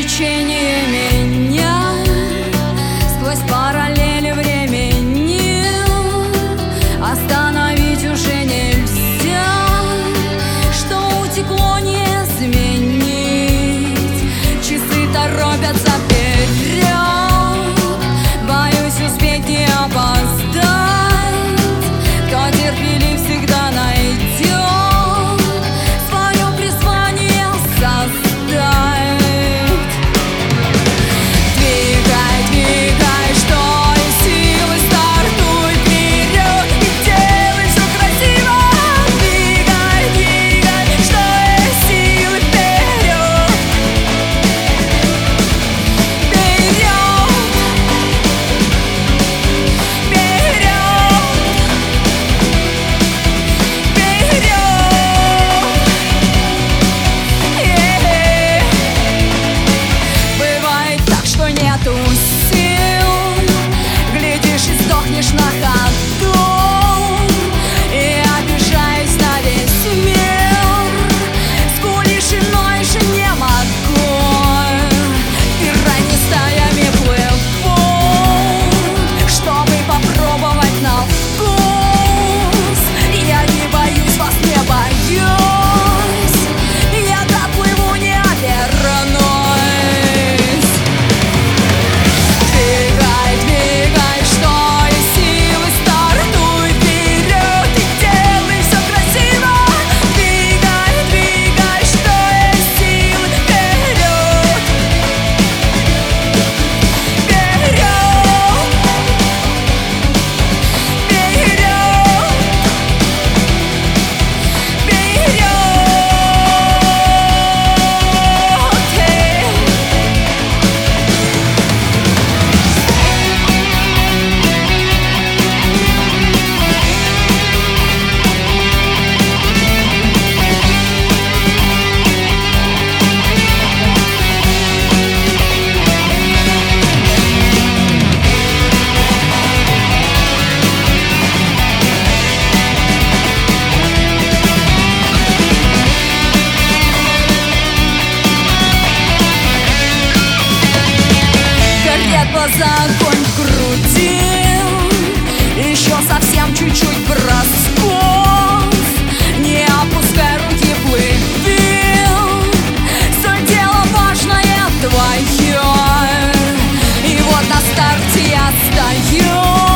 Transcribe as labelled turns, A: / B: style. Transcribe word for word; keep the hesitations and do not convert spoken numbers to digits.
A: течение меня сквозь параллели времени остановить уже нельзя, что утекло не изменить. Часы торопятся вперед, боюсь успеть не опоздать. Кто терпелив, всегда найдет свое призвание создать. На ходу и обижаюсь на весь мир, скулишь, но еще не могу. Пираньи стаями плывут, чтобы попробовать на вкус. Я не боюсь, вас не боюсь, я доплыву, не обернусь. Двигай, двигай, что глаза, огонь в груди, еще совсем чуть-чуть бросков. Не опускай руки, плыви, суть дела важное твое. И вот на старте я стою.